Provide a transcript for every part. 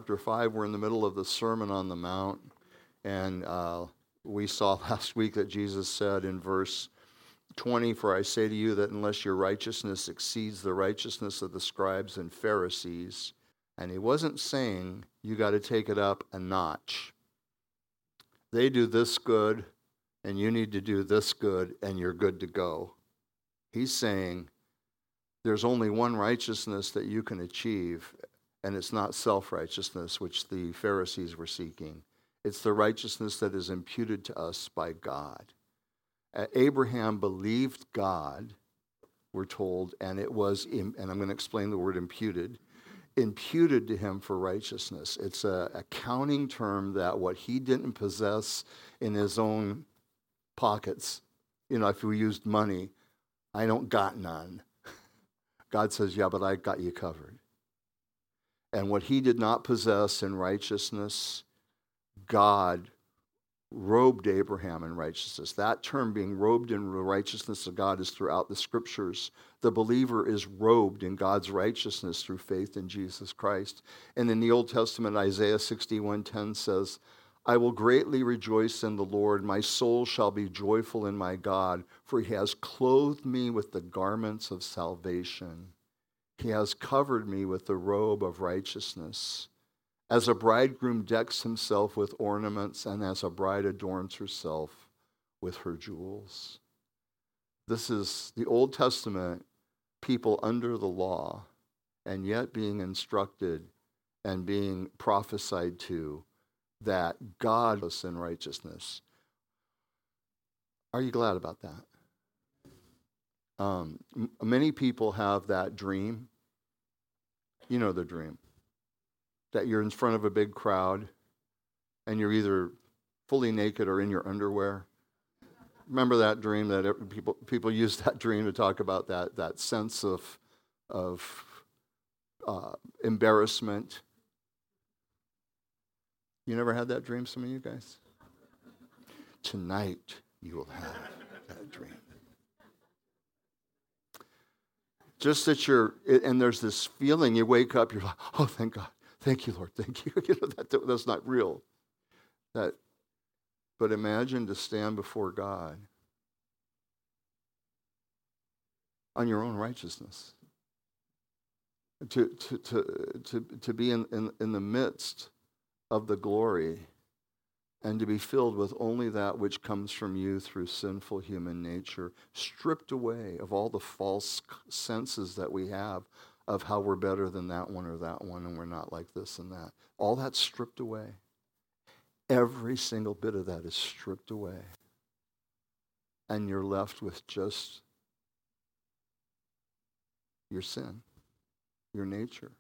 chapter 5. We're in the middle of the Sermon on the Mount. And we saw last week that Jesus said in verse 20, "For I say to you that unless your righteousness exceeds the righteousness of the scribes and Pharisees," and he wasn't saying you got to take it up a notch. They do this good, and you need to do this good, and you're good to go. He's saying there's only one righteousness that you can achieve, and it's not self-righteousness, which the Pharisees were seeking. It's the righteousness that is imputed to us by God. Abraham believed God, we're told, and it was, and I'm going to explain the word imputed to him for righteousness. It's an accounting term that what he didn't possess in his own pockets, if we used money, I don't got none. God says, yeah, but I got you covered. And what he did not possess in righteousness, God robed Abraham in righteousness. That term, being robed in the righteousness of God, is throughout the scriptures. The believer is robed in God's righteousness through faith in Jesus Christ. And in the Old Testament, Isaiah 61:10 says, "I will greatly rejoice in the Lord. My soul shall be joyful in my God, for he has clothed me with the garments of salvation. He has covered me with the robe of righteousness. As a bridegroom decks himself with ornaments, and as a bride adorns herself with her jewels." This is the Old Testament people under the law, and yet being instructed and being prophesied to that God was in righteousness. Are you glad about that? Many people have that dream. You know the dream. That you're in front of a big crowd and you're either fully naked or in your underwear. Remember that dream? That people use that dream to talk about that sense of embarrassment. You never had that dream, some of you guys? Tonight you will have that dream. Just that and there's this feeling, you wake up, you're like, oh, thank God. Thank you, Lord. Thank you. That's not real. But imagine to stand before God on your own righteousness. To be in the midst of the glory and to be filled with only that which comes from you through sinful human nature, stripped away of all the false senses that we have of how we're better than that one or that one, and we're not like this and that. All that's stripped away. Every single bit of that is stripped away. And you're left with just your sin, your nature.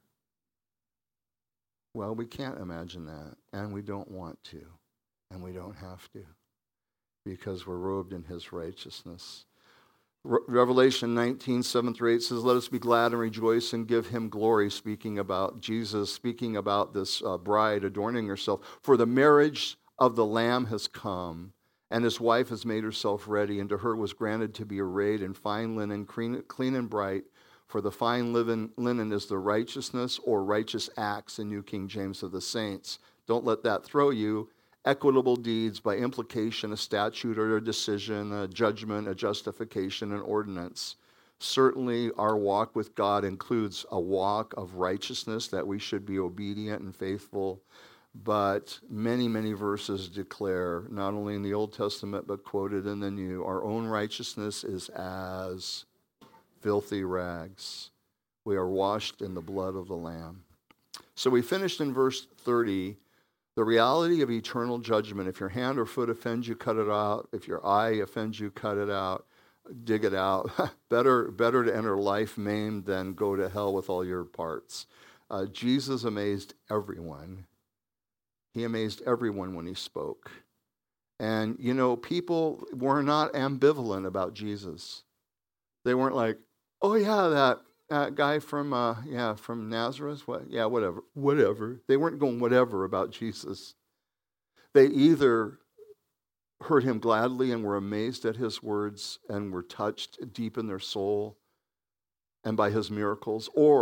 Well, we can't imagine that, and we don't want to, and we don't have to, because we're robed in his righteousness. Revelation 19:7-8 says, "Let us be glad and rejoice and give him glory," speaking about Jesus, speaking about this bride adorning herself. "For the marriage of the Lamb has come, and his wife has made herself ready, and to her was granted to be arrayed in fine linen, clean and bright. For the fine linen is the righteousness or righteous acts," in New King James, "of the saints." Don't let that throw you. Equitable deeds, by implication, a statute or a decision, a judgment, a justification, an ordinance. Certainly, our walk with God includes a walk of righteousness, that we should be obedient and faithful. But many, many verses declare, not only in the Old Testament, but quoted in the New, our own righteousness is as filthy rags. We are washed in the blood of the Lamb. So we finished in verse 30. The reality of eternal judgment. If your hand or foot offends you, cut it out. If your eye offends you, cut it out. Dig it out. Better to enter life maimed than go to hell with all your parts. Jesus amazed everyone. He amazed everyone when he spoke. And, people were not ambivalent about Jesus. They weren't like, oh, yeah, that guy from Nazareth, whatever. They weren't going whatever about Jesus. They either heard him gladly and were amazed at his words and were touched deep in their soul and by his miracles, or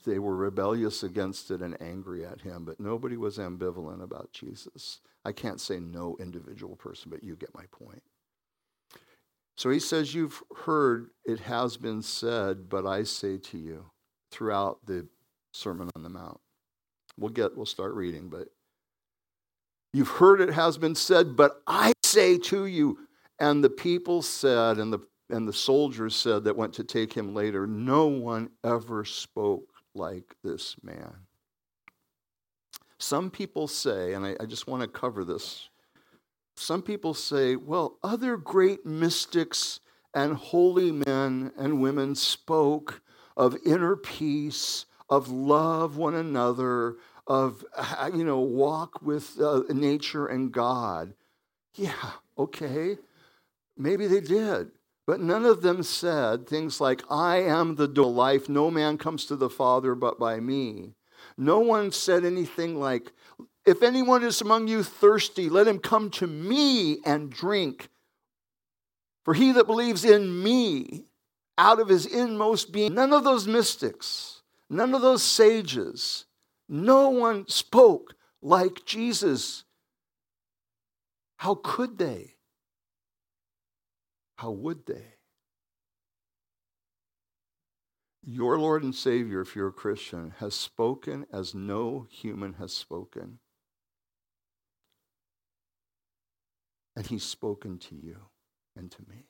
they were rebellious against it and angry at him, but nobody was ambivalent about Jesus. I can't say no individual person, but you get my point. So he says, you've heard it has been said, but I say to you, throughout the Sermon on the Mount. We'll start reading, but you've heard it has been said, but I say to you. And the people said, and the soldiers said that went to take him later, no one ever spoke like this man. Some people say, and I just want to cover this, some people say, well, other great mystics and holy men and women spoke of inner peace, of love one another, of, walk with nature and God. Yeah, okay, maybe they did. But none of them said things like, I am the door of life. No man comes to the Father but by me. No one said anything like, if anyone is among you thirsty, let him come to me and drink. For he that believes in me, out of his inmost being. None of those mystics, none of those sages, no one spoke like Jesus. How could they? How would they? Your Lord and Savior, if you're a Christian, has spoken as no human has spoken. And he's spoken to you and to me.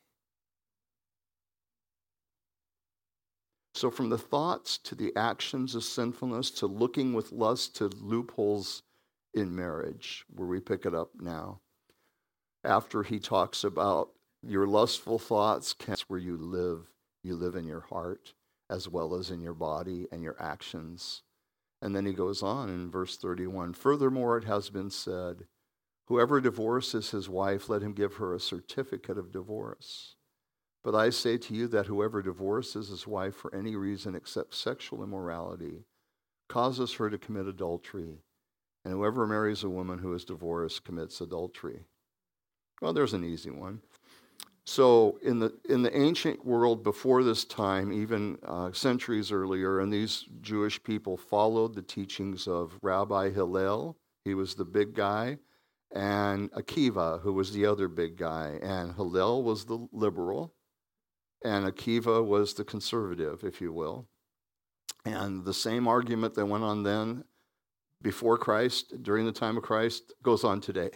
So from the thoughts to the actions of sinfulness to looking with lust to loopholes in marriage, where we pick it up now, after he talks about your lustful thoughts, that's where you live in your heart as well as in your body and your actions. And then he goes on in verse 31, furthermore, it has been said, whoever divorces his wife, let him give her a certificate of divorce. But I say to you that whoever divorces his wife for any reason except sexual immorality causes her to commit adultery. And whoever marries a woman who is divorced commits adultery. Well, there's an easy one. So in the ancient world before this time, even centuries earlier, and these Jewish people followed the teachings of Rabbi Hillel. He was the big guy. And Akiva, who was the other big guy. And Hillel was the liberal. And Akiva was the conservative, if you will. And the same argument that went on then, before Christ, during the time of Christ, goes on today.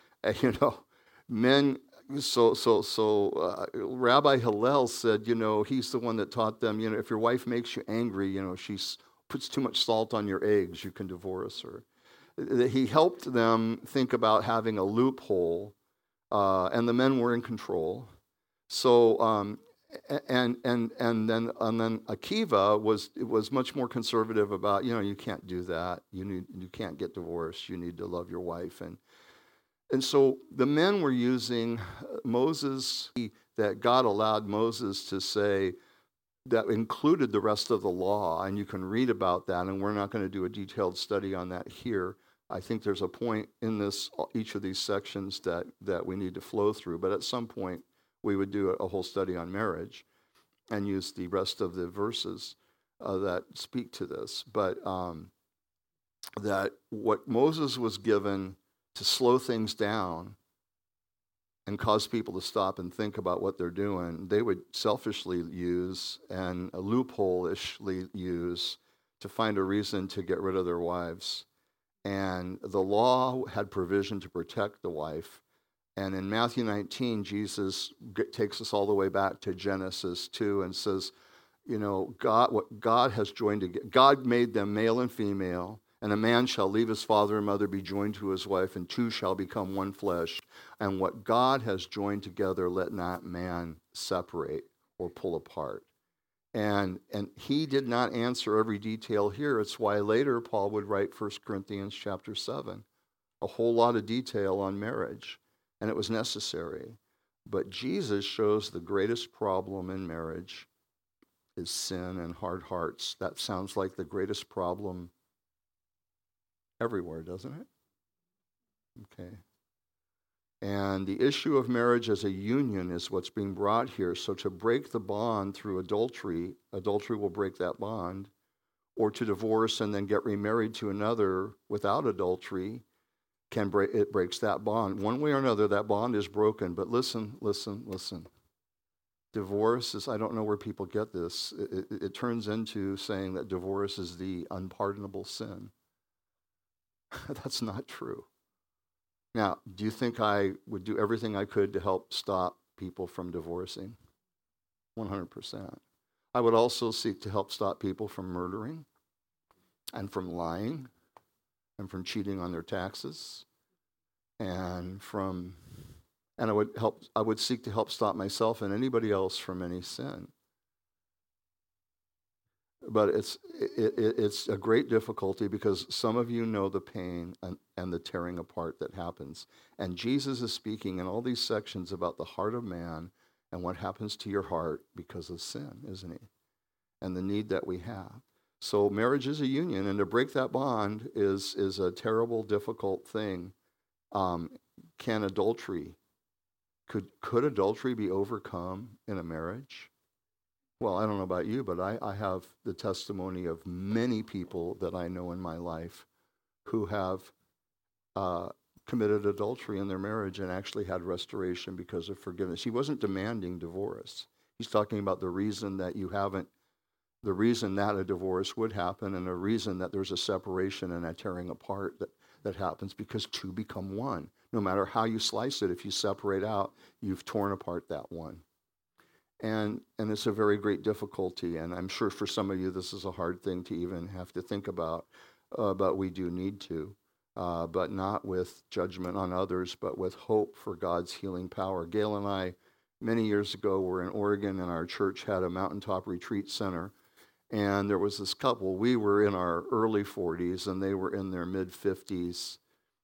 Men. So Rabbi Hillel said, he's the one that taught them, if your wife makes you angry, she puts too much salt on your eggs, you can divorce her. He helped them think about having a loophole, and the men were in control. So and then Akiva was much more conservative about, you can't do that. You can't get divorced. You need to love your wife. And so the men were using Moses, that God allowed Moses to say, that included the rest of the law, and you can read about that, and we're not going to do a detailed study on that here. I think there's a point in each of these sections that we need to flow through, but at some point we would do a whole study on marriage and use the rest of the verses that speak to this. But that what Moses was given to slow things down and cause people to stop and think about what they're doing, they would selfishly use and a loophole-ishly use to find a reason to get rid of their wives. And the law had provision to protect the wife. And in Matthew 19, Jesus takes us all the way back to Genesis 2 and says, God has joined together. God made them male and female. And a man shall leave his father and mother, be joined to his wife, and two shall become one flesh. And what God has joined together, let not man separate or pull apart. And he did not answer every detail here. It's why later Paul would write 1 Corinthians chapter 7, a whole lot of detail on marriage. And it was necessary. But Jesus shows the greatest problem in marriage is sin and hard hearts. That sounds like the greatest problem everywhere, doesn't it? Okay. And the issue of marriage as a union is what's being brought here. So to break the bond through adultery will break that bond, or to divorce and then get remarried to another without adultery, it breaks that bond. One way or another, that bond is broken. But listen. Divorce is, I don't know where people get this. It turns into saying that divorce is the unpardonable sin. That's not true. Now, do you think I would do everything I could to help stop people from divorcing? 100%. I would also seek to help stop people from murdering and from lying and from cheating on their taxes and I would seek to help stop myself and anybody else from any sin. But it's a great difficulty because some of you know the pain and the tearing apart that happens. And Jesus is speaking in all these sections about the heart of man and what happens to your heart because of sin, isn't he? And the need that we have. So marriage is a union, and to break that bond is a terrible, difficult thing. Could adultery be overcome in a marriage? Well, I don't know about you, but I have the testimony of many people that I know in my life who have committed adultery in their marriage and actually had restoration because of forgiveness. He wasn't demanding divorce. He's talking about the reason that a divorce would happen and the reason that there's a separation and a tearing apart that happens because two become one. No matter how you slice it, if you separate out, you've torn apart that one. And it's a very great difficulty, and I'm sure for some of you this is a hard thing to even have to think about, but we do need to, but not with judgment on others, but with hope for God's healing power. Gail and I, many years ago, were in Oregon, and our church had a mountaintop retreat center, and there was this couple. We were in our early 40s, and they were in their mid-50s,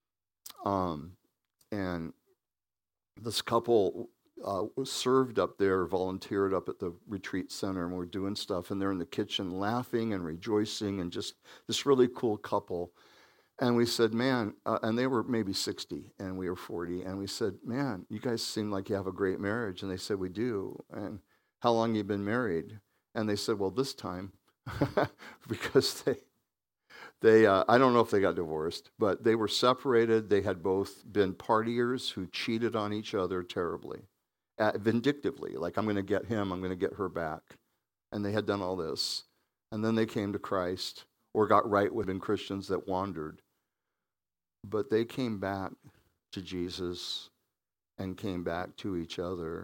and this couple was served up there, volunteered up at the retreat center, and we're doing stuff, and they're in the kitchen laughing and rejoicing, and just this really cool couple. And we said, man, and they were maybe 60, and we were 40, and we said, man, you guys seem like you have a great marriage. And they said, we do. And how long you been married? And they said, well, this time, because they I don't know if they got divorced, but they were separated. They had both been partiers who cheated on each other terribly. Vindictively, like I'm going to get him, I'm going to get her back. And they had done all this. And then they came to Christ or got right within Christians that wandered. But they came back to Jesus and came back to each other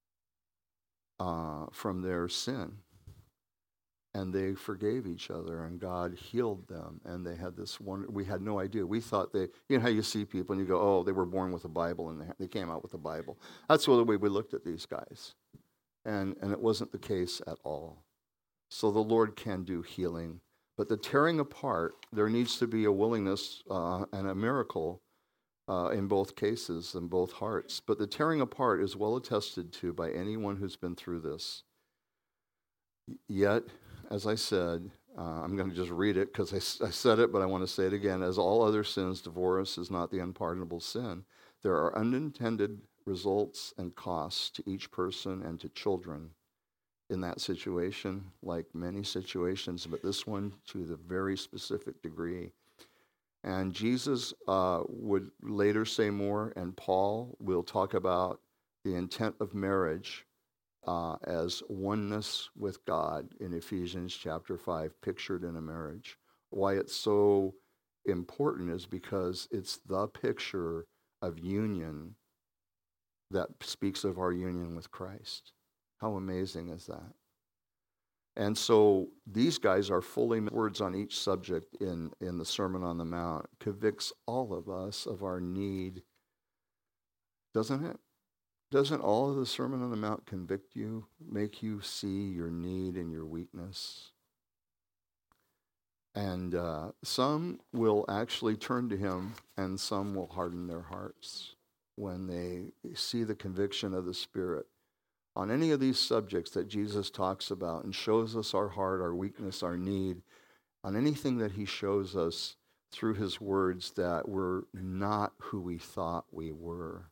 from their sin. And they forgave each other, and God healed them. And they had this one, we had no idea. We thought you know how you see people and you go, oh, they were born with a Bible, and they came out with a Bible. That's the way we looked at these guys. And it wasn't the case at all. So the Lord can do healing. But the tearing apart, there needs to be a willingness and a miracle in both cases, in both hearts. But the tearing apart is well attested to by anyone who's been through this. Yet, as I said, I'm going to just read it because I said it, but I want to say it again. As all other sins, divorce is not the unpardonable sin. There are unintended results and costs to each person and to children in that situation, like many situations, but this one to the very specific degree. And Jesus would later say more, and Paul will talk about the intent of marriage as oneness with God in Ephesians chapter 5, pictured in a marriage. Why it's so important is because it's the picture of union that speaks of our union with Christ. How amazing is that? And so these guys are fully words on each subject in the Sermon on the Mount. Convicts all of us of our need, doesn't it? Doesn't all of the Sermon on the Mount convict you, make you see your need and your weakness? And some will actually turn to him, and some will harden their hearts when they see the conviction of the Spirit. On any of these subjects that Jesus talks about and shows us our heart, our weakness, our need, on anything that he shows us through his words that we're not who we thought we were.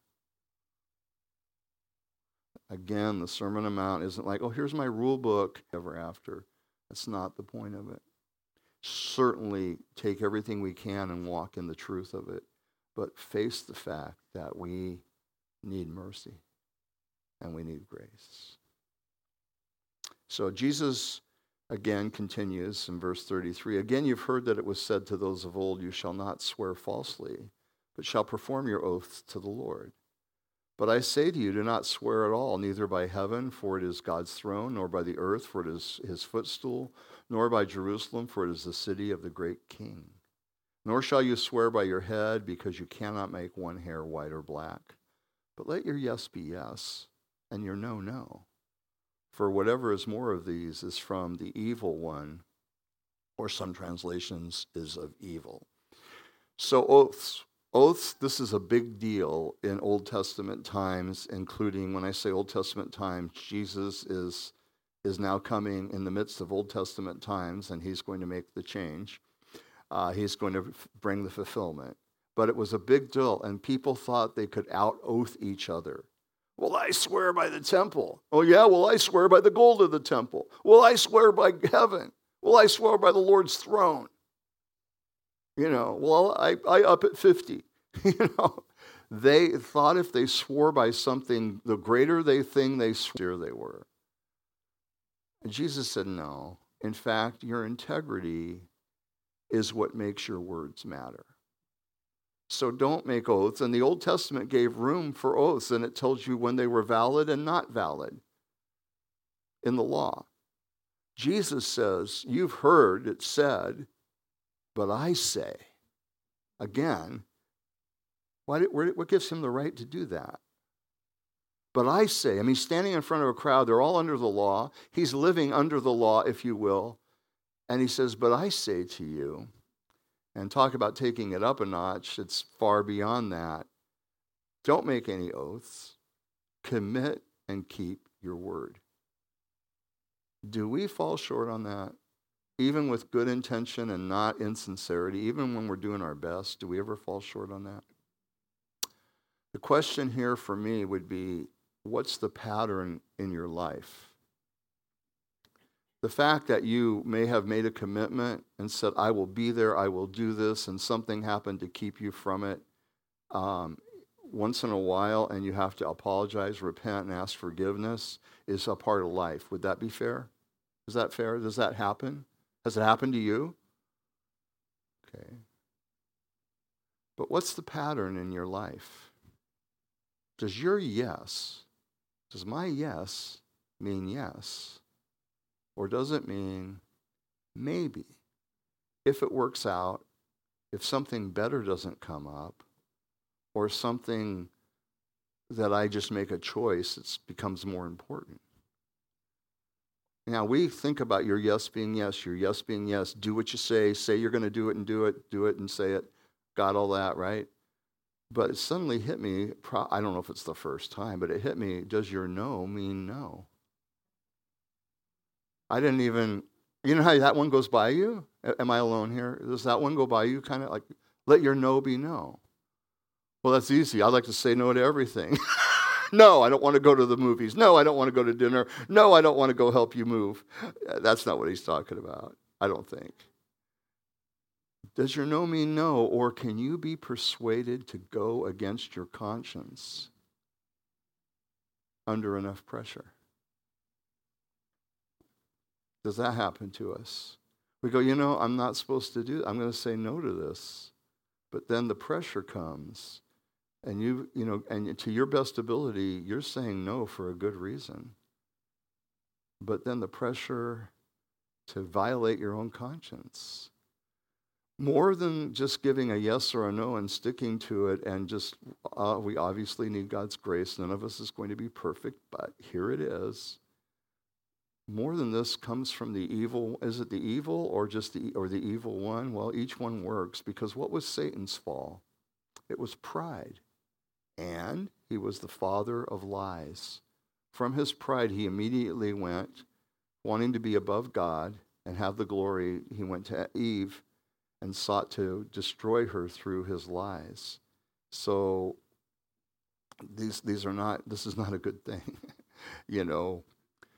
Again, the Sermon on the Mount isn't like, oh, here's my rule book ever after. That's not the point of it. certainly take everything we can and walk in the truth of it, but face the fact that we need mercy and we need grace. So Jesus again continues in verse 33. Again, you've heard that it was said to those of old, you shall not swear falsely, but shall perform your oaths to the Lord. But I say to you, do not swear at all, neither by heaven, for it is God's throne, nor by the earth, for it is his footstool, nor by Jerusalem, for it is the city of the great King. Nor shall you swear by your head, because you cannot make one hair white or black. But let your yes be yes, and your no, no. For whatever is more of these is from the evil one, or some translations is of evil. So oaths. Oaths, this is a big deal in Old Testament times, including, when I say Old Testament times, Jesus is now coming in the midst of Old Testament times, and he's going to make the change. He's going to bring the fulfillment. But it was a big deal, and people thought they could out-oath each other. Well, I swear by the temple. Oh, yeah, well, I swear by the gold of the temple. Well, I swear by heaven. Well, I swear by the Lord's throne. Well, I up at 50. They thought if they swore by something, the greater thing they swore, they were. And Jesus said, no. In fact, your integrity is what makes your words matter. So don't make oaths. And the Old Testament gave room for oaths, and it tells you when they were valid and not valid in the law. Jesus says, you've heard it said, but I say, again, what gives him the right to do that? But I say, he's standing in front of a crowd, they're all under the law, he's living under the law, if you will, and he says, but I say to you, and talk about taking it up a notch, it's far beyond that. Don't make any oaths, commit and keep your word. Do we fall short on that? Even with good intention and not insincerity, even when we're doing our best, do we ever fall short on that? The question here for me would be, what's the pattern in your life? The fact that you may have made a commitment and said, I will be there, I will do this, and something happened to keep you from it once in a while, and you have to apologize, repent, and ask forgiveness is a part of life. Would that be fair? Is that fair? Does that happen? Has it happened to you? Okay. But what's the pattern in your life? Does my yes mean yes? Or does it mean maybe? If it works out, if something better doesn't come up, or something that I just make a choice, it becomes more important. Now, we think about your yes being yes, your yes being yes. Do what you say you're going to do it and do it and say it. Got all that, right? But it suddenly hit me, I don't know if it's the first time, but it hit me, does your no mean no? I didn't even, you know how that one goes by you? Am I alone here? Does that one go by you kind of like, let your no be no? Well, that's easy. I like to say no to everything. No, I don't want to go to the movies. No, I don't want to go to dinner. No, I don't want to go help you move. That's not what he's talking about, I don't think. Does your no mean no, or can you be persuaded to go against your conscience under enough pressure? Does that happen to us? We go, I'm not supposed to do that. I'm going to say no to this. But then the pressure comes. And and to your best ability, you're saying no for a good reason. But then the pressure to violate your own conscience. More than just giving a yes or a no and sticking to it and just, we obviously need God's grace. None of us is going to be perfect, but here it is. More than this comes from the evil. Is it the evil or just the evil one? Well, each one works, because what was Satan's fall? It was pride. And he was the father of lies. From his pride, he immediately went, wanting to be above God and have the glory. He went to Eve and sought to destroy her through his lies. So this is not a good thing.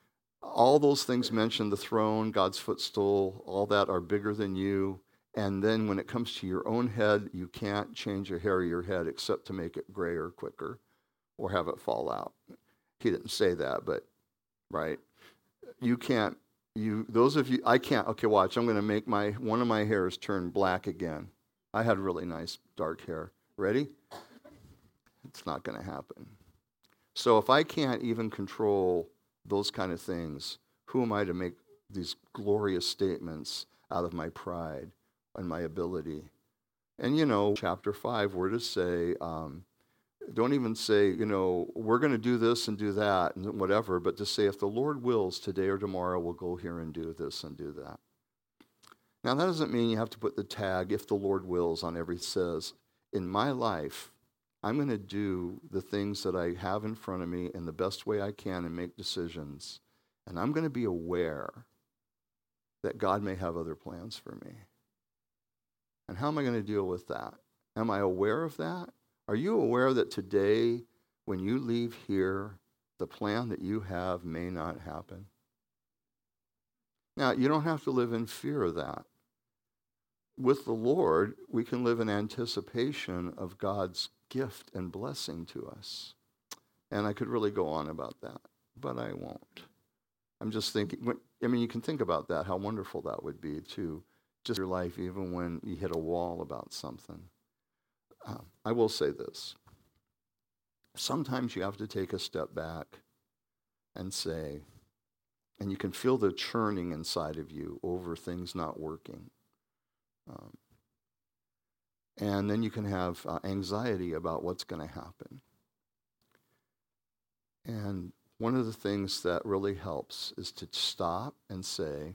All those things mentioned, the throne, God's footstool, all that are bigger than you. And then when it comes to your own head, you can't change a hair of your head except to make it grayer quicker or have it fall out. He didn't say that, but, right? You can't, those of you, I can't, okay, watch, I'm going to make one of my hairs turn black again. I had really nice dark hair. Ready? It's not going to happen. So if I can't even control those kind of things, who am I to make these glorious statements out of my pride and my ability? And chapter 5, we're to say, don't even say, we're going to do this and do that and whatever, but to say, if the Lord wills, today or tomorrow we'll go here and do this and do that. Now, that doesn't mean you have to put the tag, if the Lord wills, on every says. In my life, I'm going to do the things that I have in front of me in the best way I can and make decisions. And I'm going to be aware that God may have other plans for me. And how am I going to deal with that? Am I aware of that? Are you aware that today, when you leave here, the plan that you have may not happen? Now, you don't have to live in fear of that. With the Lord, we can live in anticipation of God's gift and blessing to us. And I could really go on about that, but I won't. I'm just thinking, you can think about that, how wonderful that would be to just your life, even when you hit a wall about something. I will say this. Sometimes you have to take a step back and say, and you can feel the churning inside of you over things not working. And then you can have anxiety about what's going to happen. And one of the things that really helps is to stop and say,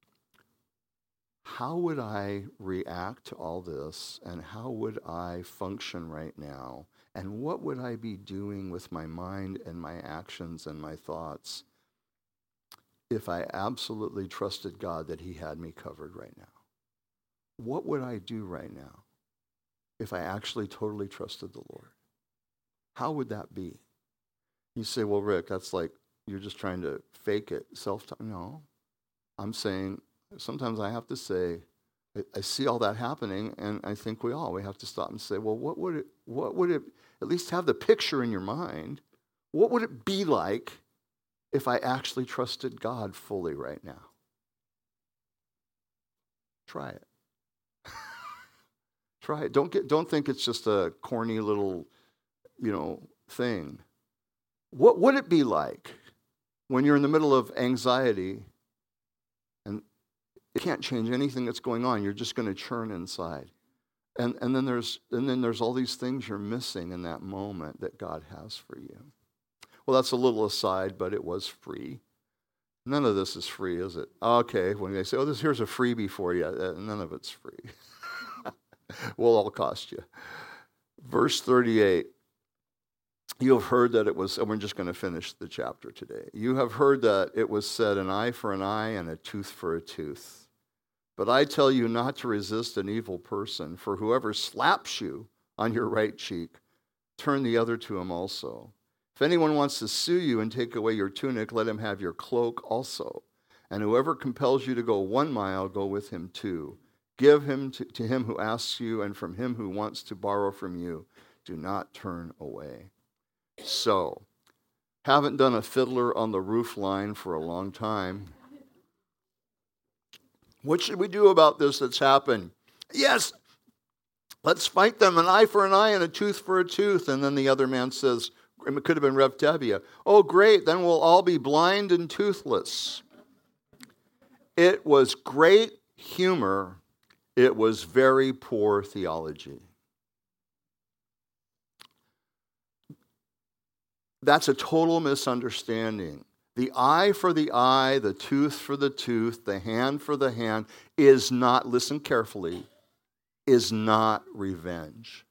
how would I react to all this, and how would I function right now, and what would I be doing with my mind and my actions and my thoughts if I absolutely trusted God that he had me covered right now? What would I do right now if I actually totally trusted the Lord? How would that be? You say, well, Rick, that's like you're just trying to fake it. No, I'm saying sometimes I have to say, I see all that happening, and I think we have to stop and say, well, what would it, at least have the picture in your mind, what would it be like if I actually trusted God fully right now? Try it. Try it. Don't think it's just a corny little, thing. What would it be like when you're in the middle of anxiety and you can't change anything that's going on? You're just going to churn inside. And then there's all these things you're missing in that moment that God has for you. Well, that's a little aside, but it was free. None of this is free, is it? Okay, when they say, here's a freebie for you, none of it's free. Will all cost you. Verse 38, you have heard that it was, and we're just going to finish the chapter today. You have heard that it was said, an eye for an eye and a tooth for a tooth. But I tell you not to resist an evil person, for whoever slaps you on your right cheek, turn the other to him also. If anyone wants to sue you and take away your tunic, let him have your cloak also. And whoever compels you to go 1 mile, go with him 2. Give him to him who asks you, and from him who wants to borrow from you, do not turn away. So, haven't done a Fiddler on the Roof line for a long time. What should we do about this that's happened? Yes, let's fight them, an eye for an eye and a tooth for a tooth. And then the other man says, it could have been Rev Tevye, oh great, then we'll all be blind and toothless. It was great humor. It was very poor theology. That's a total misunderstanding. The eye for the eye, the tooth for the tooth, the hand for the hand is not, listen carefully, is not revenge.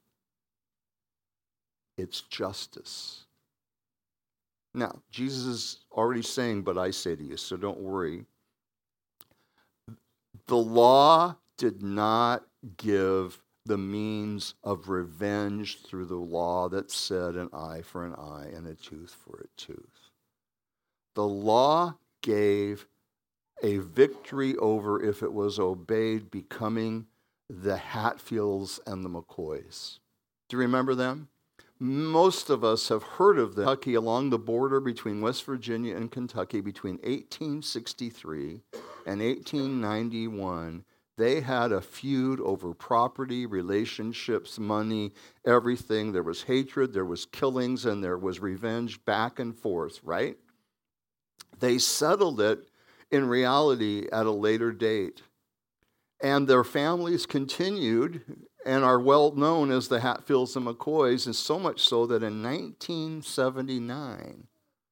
It's justice. Now, Jesus is already saying, but I say to you, so don't worry. The law did not give the means of revenge through the law that said an eye for an eye and a tooth for a tooth. The law gave a victory over, if it was obeyed, becoming the Hatfields and the McCoys. Do you remember them? Most of us have heard of them. Kentucky, along the border between West Virginia and Kentucky, between 1863 and 1891, they had a feud over property, relationships, money, everything. There was hatred, there was killings, and there was revenge back and forth, right? They settled it in reality at a later date. And their families continued and are well known as the Hatfields and McCoys, and so much so that in 1979,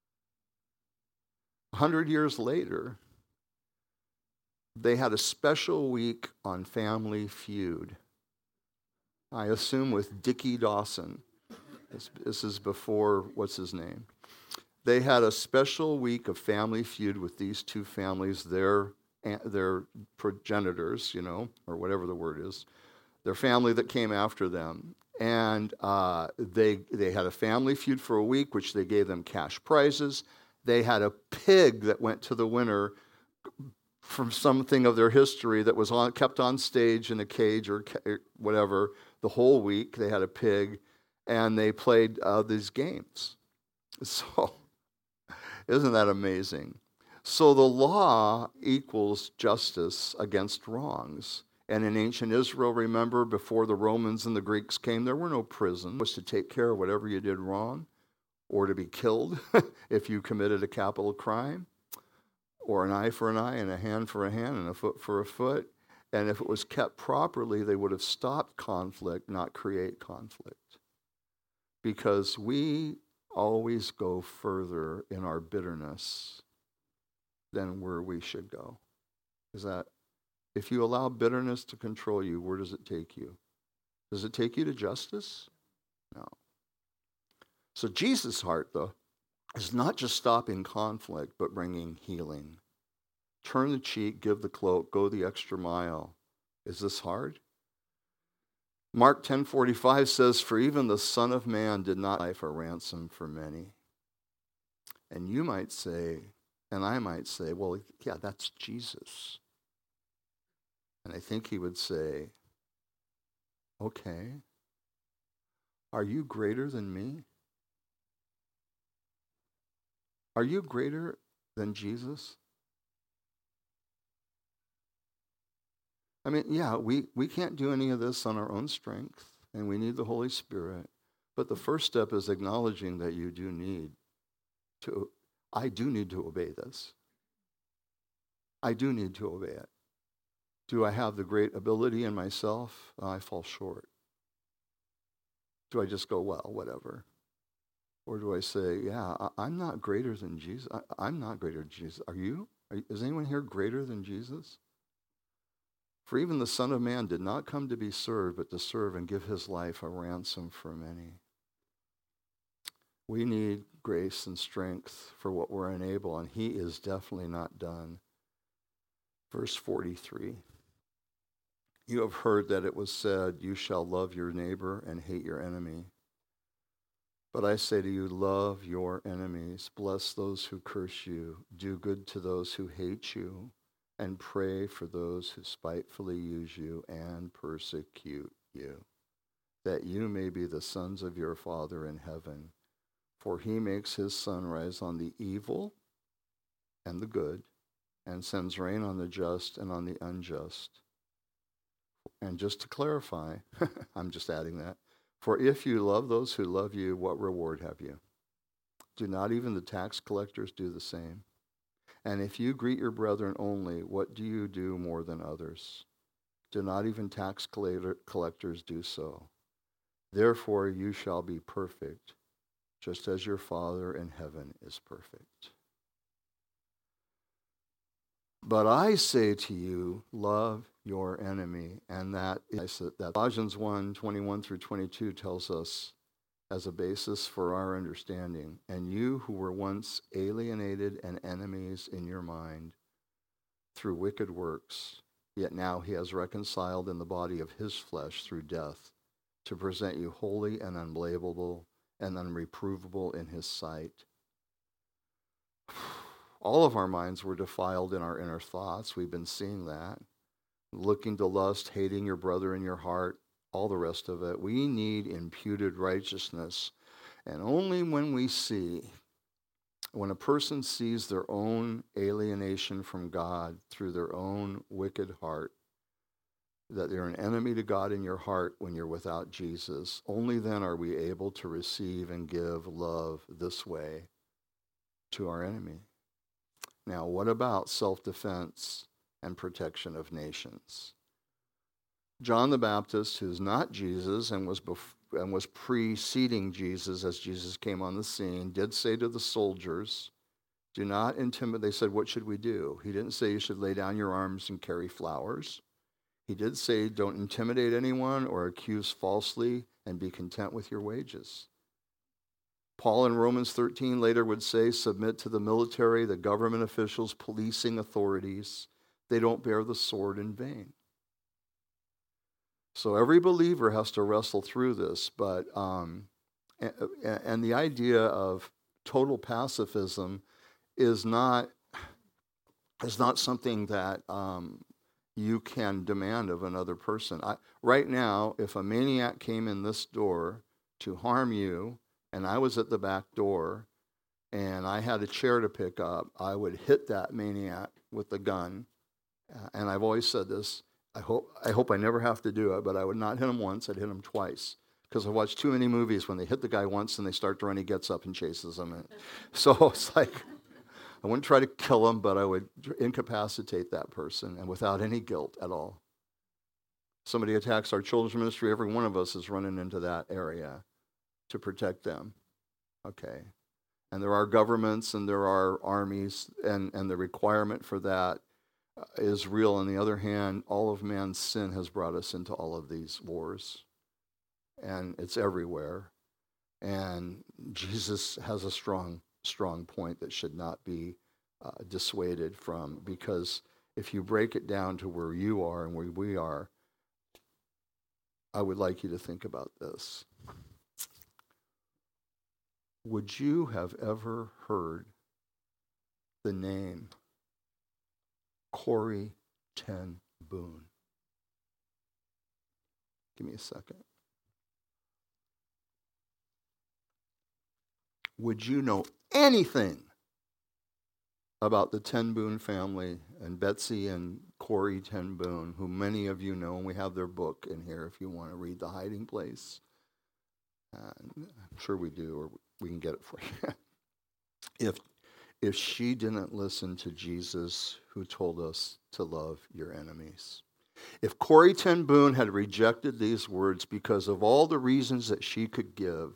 100 years later, they had a special week on Family Feud. I assume with Dickie Dawson. This is before, what's his name? They had a special week of Family Feud with these two families, their progenitors, or whatever the word is, their family that came after them. And they had a Family Feud for a week, which they gave them cash prizes. They had a pig that went to the winner from something of their history that was kept on stage in a cage or whatever the whole week. They had a pig, and they played these games. So, isn't that amazing? So the law equals justice against wrongs. And in ancient Israel, remember, before the Romans and the Greeks came, there were no prisons. It was to take care of whatever you did wrong, or to be killed if you committed a capital crime, or an eye for an eye and a hand for a hand and a foot for a foot. And if it was kept properly, they would have stopped conflict, not create conflict. Because we always go further in our bitterness than where we should go. Is that, if you allow bitterness to control you, where does it take you? Does it take you to justice? No. So Jesus' heart, though, is not just stopping conflict, but bringing healing. Turn the cheek, give the cloak, go the extra mile. Is this hard? Mark 10:45 says, "For even the Son of Man did not life a ransom for many." And you might say, and I might say, well, yeah, that's Jesus. And I think he would say, okay, are you greater than me? Are you greater than Jesus? I mean, yeah, we can't do any of this on our own strength, and we need the Holy Spirit. But the first step is acknowledging that I do need to obey this. I do need to obey it. Do I have the great ability in myself? I fall short. Do I just go, well, whatever? Or do I say, yeah, I'm not greater than Jesus. I'm not greater than Jesus. Are you? Is anyone here greater than Jesus? For even the Son of Man did not come to be served, but to serve and give his life a ransom for many. We need grace and strength for what we're unable, and he is definitely not done. Verse 43. You have heard that it was said, you shall love your neighbor and hate your enemy. But I say to you, love your enemies, bless those who curse you, do good to those who hate you, and pray for those who spitefully use you and persecute you, that you may be the sons of your Father in heaven. For he makes his sun rise on the evil and the good, and sends rain on the just and on the unjust. And just to clarify, I'm just adding that, for if you love those who love you, what reward have you? Do not even the tax collectors do the same? And if you greet your brethren only, what do you do more than others? Do not even tax collectors do so? Therefore you shall be perfect, just as your Father in heaven is perfect. But I say to you, love your enemy. And that Colossians 1:21 through 22 tells us as a basis for our understanding. And you who were once alienated and enemies in your mind through wicked works, yet now he has reconciled in the body of his flesh through death to present you holy and unblameable and unreprovable in his sight. All of our minds were defiled in our inner thoughts. We've been seeing that. Looking to lust, hating your brother in your heart, all the rest of it. We need imputed righteousness. And only when a person sees their own alienation from God through their own wicked heart, that they're an enemy to God in your heart when you're without Jesus, only then are we able to receive and give love this way to our enemy. Now, what about self-defense and protection of nations? John the Baptist, who's not Jesus and was preceding Jesus as Jesus came on the scene, did say to the soldiers, do not intimidate. They said, what should we do? He didn't say you should lay down your arms and carry flowers. He did say, don't intimidate anyone or accuse falsely, and be content with your wages. Paul in Romans 13 later would say, submit to the military, the government officials, policing authorities. They don't bear the sword in vain. So every believer has to wrestle through this, but and the idea of total pacifism is not something that you can demand of another person. Right now, if a maniac came in this door to harm you, and I was at the back door, and I had a chair to pick up, I would hit that maniac with the gun. And I've always said this, I hope I never have to do it, but I would not hit him once, I'd hit him twice. Because I watched too many movies when they hit the guy once and they start to run, he gets up and chases them. So it's like, I wouldn't try to kill him, but I would incapacitate that person, and without any guilt at all. Somebody attacks our children's ministry, every one of us is running into that area to protect them. Okay. And there are governments and there are armies, and the requirement for that is real. On the other hand, all of man's sin has brought us into all of these wars. And it's everywhere. And Jesus has a strong point that should not be dissuaded from, because if you break it down to where you are and where we are, I would like you to think about this. Would you have ever heard the name Corrie ten Boom? Give me a second. Would you know anything about the Ten Boom family and Betsy and Corrie ten Boom, who many of you know, and we have their book in here if you want to read The Hiding Place. I'm sure we do, or we can get it for you. If she didn't listen to Jesus, who told us to love your enemies. If Corrie ten Boom had rejected these words because of all the reasons that she could give,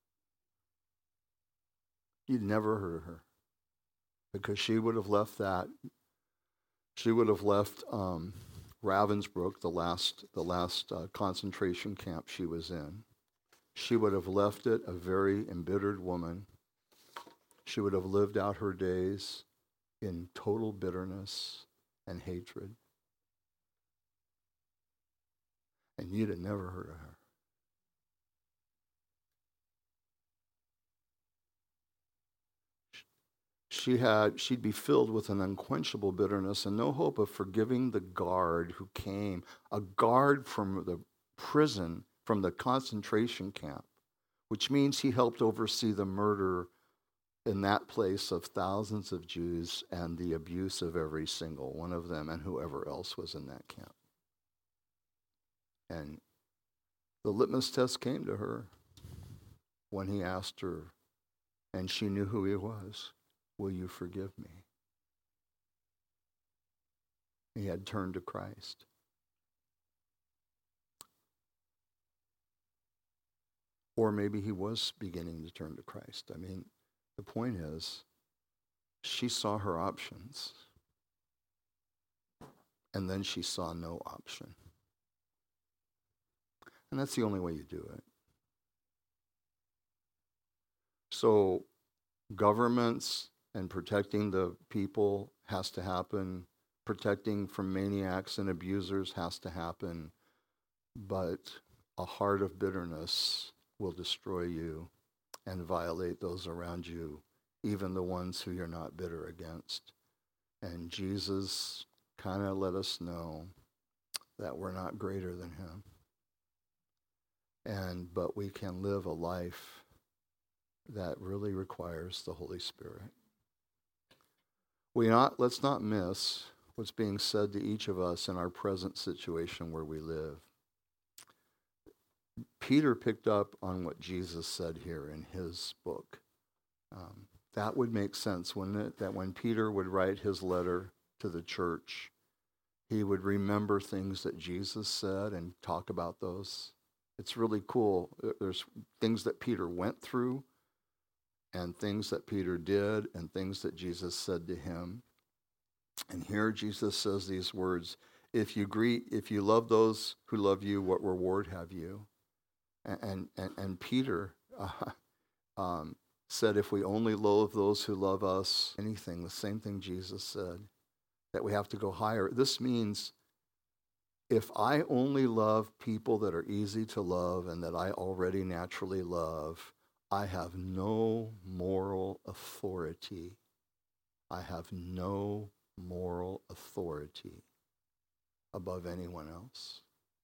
you'd never heard of her, because she would have left that. She would have left Ravensbrück, the last concentration camp she was in. She would have left it a very embittered woman. She would have lived out her days in total bitterness and hatred. And you'd have never heard of her. She'd be filled with an unquenchable bitterness and no hope of forgiving the guard who came, a guard from the prison, from the concentration camp, which means he helped oversee the murder in that place of thousands of Jews and the abuse of every single one of them and whoever else was in that camp. And the litmus test came to her when he asked her, and she knew who he was. Will you forgive me? He had turned to Christ. Or maybe he was beginning to turn to Christ. I mean, the point is, she saw her options, and then she saw no option. And that's the only way you do it. So, governments and protecting the people has to happen. Protecting from maniacs and abusers has to happen. But a heart of bitterness will destroy you and violate those around you even the ones who you're not bitter against. And Jesus kind of let us know that we're not greater than him. But we can live a life that really requires the Holy Spirit. Let's not miss what's being said to each of us in our present situation where we live. Peter picked up on what Jesus said here in his book. That would make sense, wouldn't it? That when Peter would write his letter to the church, he would remember things that Jesus said and talk about those. It's really cool. There's things that Peter went through and things that Peter did and things that Jesus said to him. And here Jesus says these words, if you love those who love you, what reward have you? And Peter said, if we only loathe those who love us, anything, the same thing Jesus said, that we have to go higher. This means if I only love people that are easy to love and that I already naturally love, I have no moral authority. I have no moral authority above anyone else.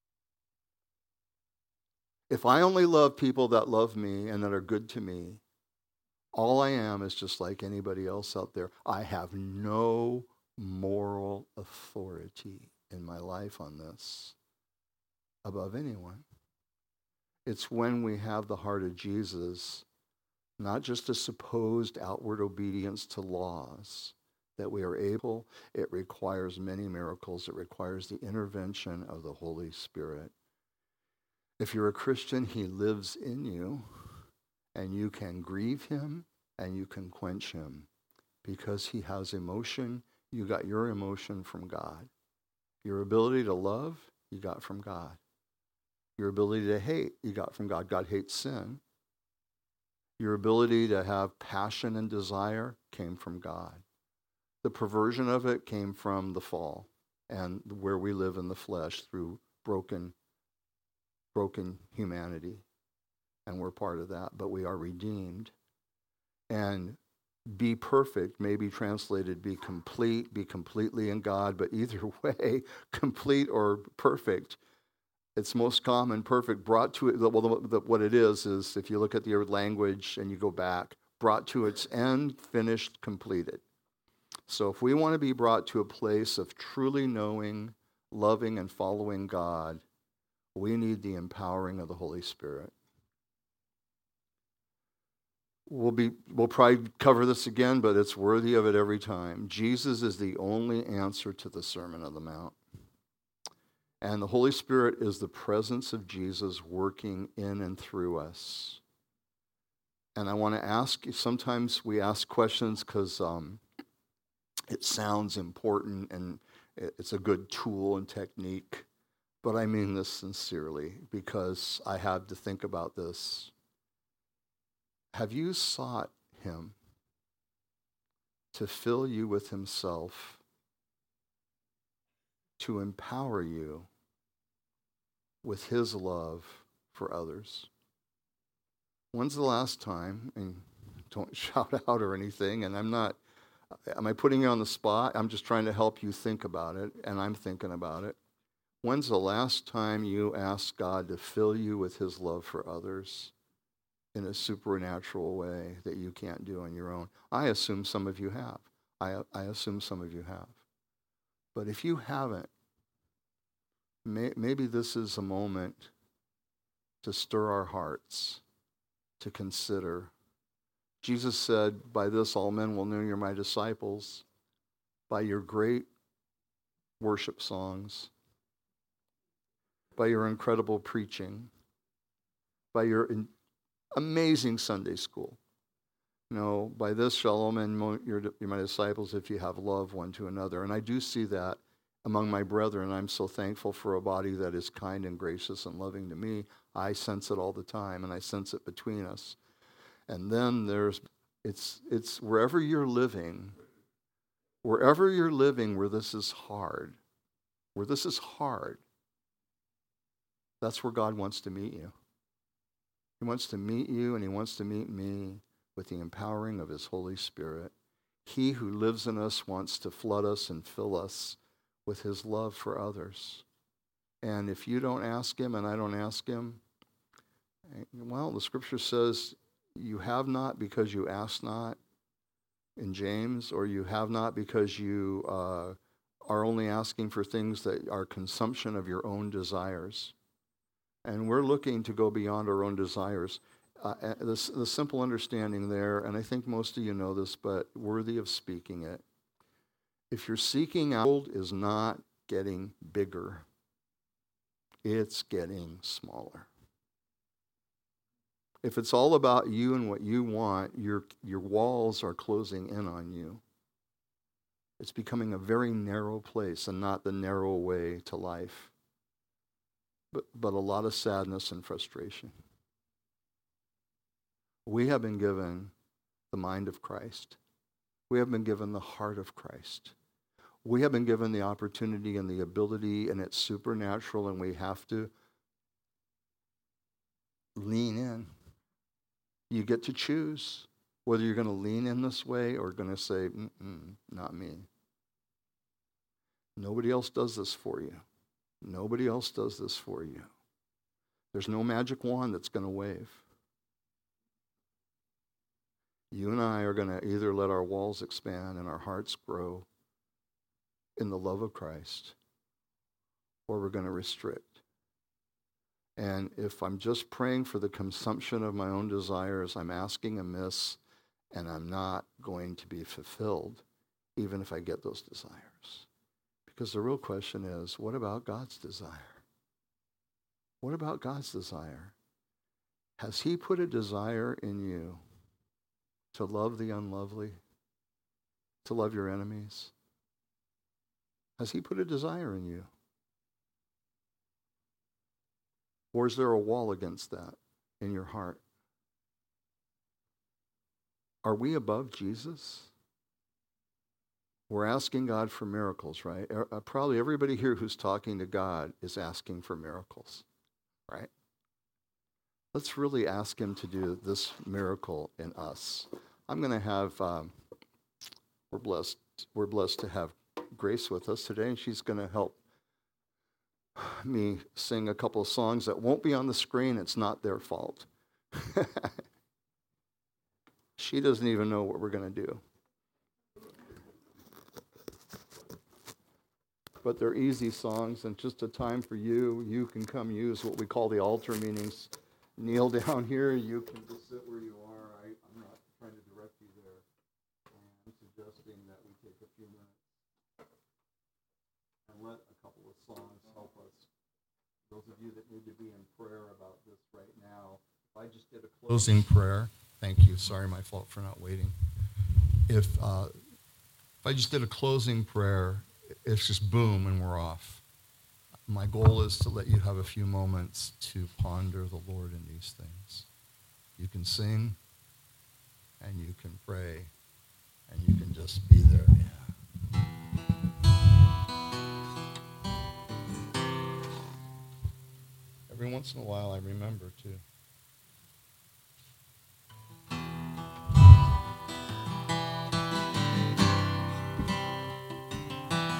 If I only love people that love me and that are good to me, all I am is just like anybody else out there. I have no moral authority in my life on this above anyone. It's when we have the heart of Jesus, not just a supposed outward obedience to laws, that we are able. It requires many miracles. It requires the intervention of the Holy Spirit. If you're a Christian, he lives in you, and you can grieve him and you can quench him because he has emotion. You got your emotion from God. Your ability to love, you got from God. Your ability to hate, you got from God. God hates sin. Your ability to have passion and desire came from God. The perversion of it came from the fall and where we live in the flesh through broken humanity. And we're part of that, but we are redeemed. And be perfect may be translated be complete, be completely in God, but either way, complete or perfect, it's most common, perfect, brought to it. Well, what it is if you look at the language and you go back, brought to its end, finished, completed. So if we want to be brought to a place of truly knowing, loving, and following God, we need the empowering of the Holy Spirit. We'll probably cover this again, but it's worthy of it every time. Jesus is the only answer to the Sermon on the Mount. And the Holy Spirit is the presence of Jesus working in and through us. And I want to ask you, sometimes we ask questions because it sounds important and it's a good tool and technique. But I mean this sincerely because I had to think about this. Have you sought him to fill you with himself, to empower you with his love for others? When's the last time, and don't shout out or anything, and am I putting you on the spot? I'm just trying to help you think about it, and I'm thinking about it. When's the last time you asked God to fill you with his love for others in a supernatural way that you can't do on your own? I assume some of you have. I assume some of you have. But if you haven't, maybe this is a moment to stir our hearts, to consider. Jesus said, by this all men will know you're my disciples, by your great worship songs, by your incredible preaching, by your amazing Sunday school. No, by this shall all men know you're my disciples if you have love one to another. And I do see that among my brethren. I'm so thankful for a body that is kind and gracious and loving to me. I sense it all the time, and I sense it between us. And then it's wherever you're living where this is hard, that's where God wants to meet you. He wants to meet you, and he wants to meet me with the empowering of his Holy Spirit. He who lives in us wants to flood us and fill us with his love for others. And if you don't ask him and I don't ask him, well, the scripture says you have not because you ask not in James, or you have not because you are only asking for things that are consumption of your own desires. And we're looking to go beyond our own desires. The simple understanding there, and I think most of you know this, but worthy of speaking it. If you're seeking out, the world is not getting bigger. It's getting smaller. If it's all about you and what you want, your walls are closing in on you. It's becoming a very narrow place and not the narrow way to life, but a lot of sadness and frustration. We have been given the mind of Christ. We have been given the heart of Christ. We have been given the opportunity and the ability, and it's supernatural, and we have to lean in. You get to choose whether you're going to lean in this way or going to say, not me. Nobody else does this for you. Nobody else does this for you. There's no magic wand that's going to wave. You and I are going to either let our walls expand and our hearts grow in the love of Christ, or we're going to restrict. And if I'm just praying for the consumption of my own desires, I'm asking amiss, and I'm not going to be fulfilled, even if I get those desires. Because the real question is, what about God's desire? What about God's desire? Has he put a desire in you to love the unlovely, to love your enemies? Has he put a desire in you? Or is there a wall against that in your heart? Are we above Jesus? We're asking God for miracles, right? Probably everybody here who's talking to God is asking for miracles, right? Let's really ask him to do this miracle in us. I'm going to have, we're blessed to have Grace with us today, and she's going to help me sing a couple of songs that won't be on the screen. It's not their fault. She doesn't even know what we're going to do. But they're easy songs, and just a time for you. You can come use what we call the altar meetings. Kneel down here. You can just sit where you are. I'm not trying to direct you there. I'm suggesting that we take a few minutes and let a couple of songs help us. Those of you that need to be in prayer about this right now, if I just did a closing prayer, thank you. Sorry, my fault for not waiting. If I just did a closing prayer, it's just boom and we're off. My goal is to let you have a few moments to ponder the Lord in these things. You can sing, and you can pray, and you can just be there. Yeah. Every once in a while, I remember, too.